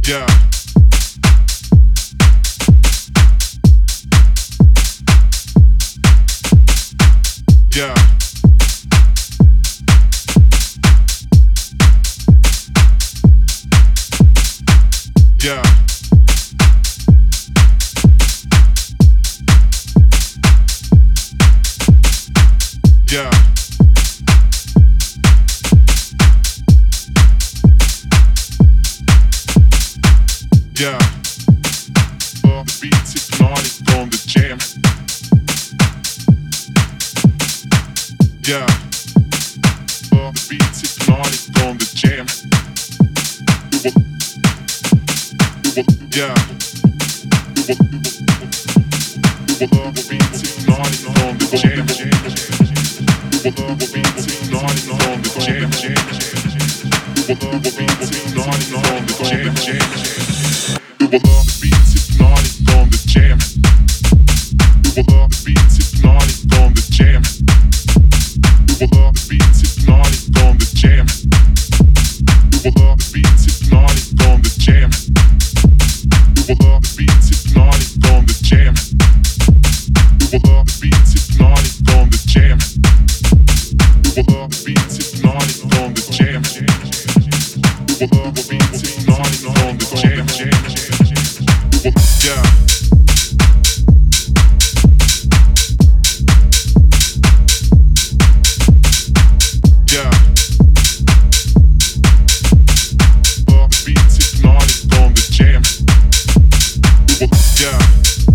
Yeah. Yeah. Yeah. Yeah. Yeah. The beats hypnotic on the jam. Yeah. The beats hypnotic on the jam. Yeah. The beats hypnotic on the jam. The beats hypnotic on the jam. The beats hypnotic on the jam. The beats hypnotic on the jam. The beats hypnotic on the jam. The beats hypnotic on the jam. The beats hypnotic on the jam. The beats hypnotic on the jam. The beats hypnotic on the jam. The beats hypnotic on the jam. The beats hypnotic on the jam. Yeah. Yeah. The beats hypnotic on the jam. Yeah.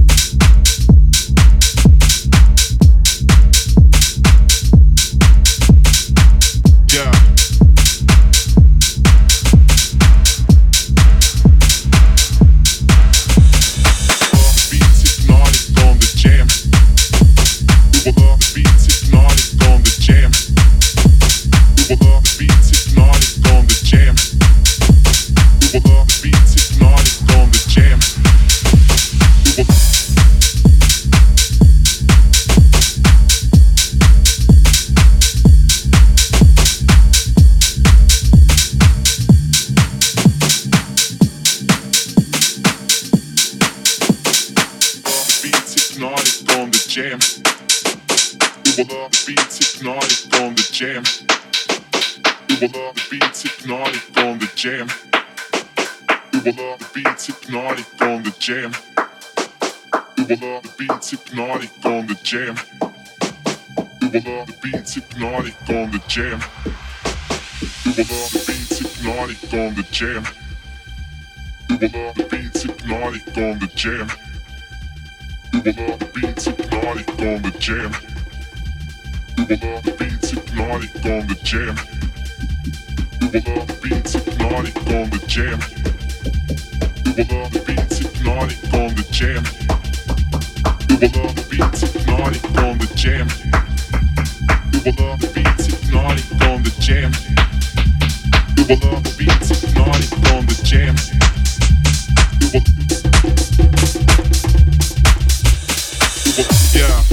Yeah. The beats hypnotic on the jam. The beats hypnotic on the jam. The beats hypnotic on the jam. The beats hypnotic on the jam. Hypnotic on the jam. The beats hypnotic on the jam. The beats hypnotic on the jam. The beats hypnotic on the jam. The beats hypnotic on the jam. The beats hypnotic on the jam. The beats hypnotic on the jam. The beats hypnotic on the jam. The beats hypnotic on the jam. The beats hypnotic on the jam. The beats hypnotic on the jam. The beats hypnotic on the jam. The beats hypnotic on the jam. The beats hypnotic on the jam. The beats hypnotic on the jam. Yeah.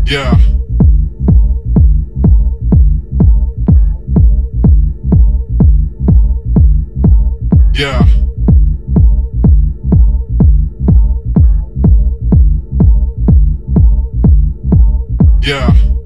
Yeah. Yeah. Yeah.